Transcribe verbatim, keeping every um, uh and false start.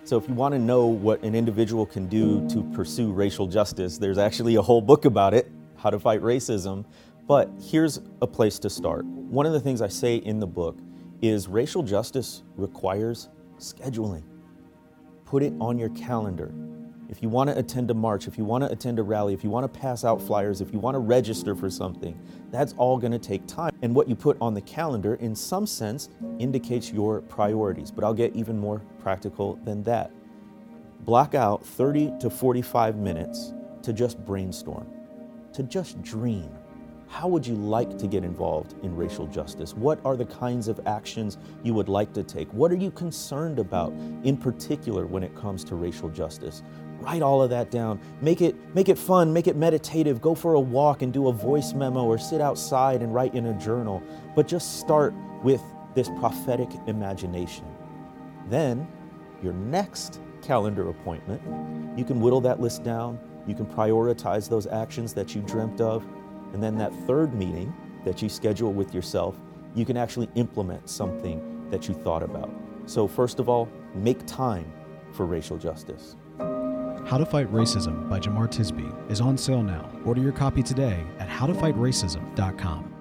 So if you want to know what an individual can do to pursue racial justice, there's actually a whole book about it, How to Fight Racism. But here's a place to start. One of the things I say in the book is racial justice requires scheduling. Put it on your calendar. If you want to attend a march, if you want to attend a rally, if you want to pass out flyers, if you want to register for something, that's all going to take time. And what you put on the calendar, in some sense, indicates your priorities. But I'll get even more practical than that. Block out thirty to forty-five minutes to just brainstorm, to just dream. How would you like to get involved in racial justice? What are the kinds of actions you would like to take? What are you concerned about in particular when it comes to racial justice? Write all of that down. Make it, make it fun, make it meditative. Go for a walk and do a voice memo or sit outside and write in a journal. But just start with this prophetic imagination. Then, your next calendar appointment, you can whittle that list down. You can prioritize those actions that you dreamt of. And then that third meeting that you schedule with yourself, you can actually implement something that you thought about. So first of all, make time for racial justice. How to Fight Racism by Jemar Tisby is on sale now. Order your copy today at how to fight racism dot com.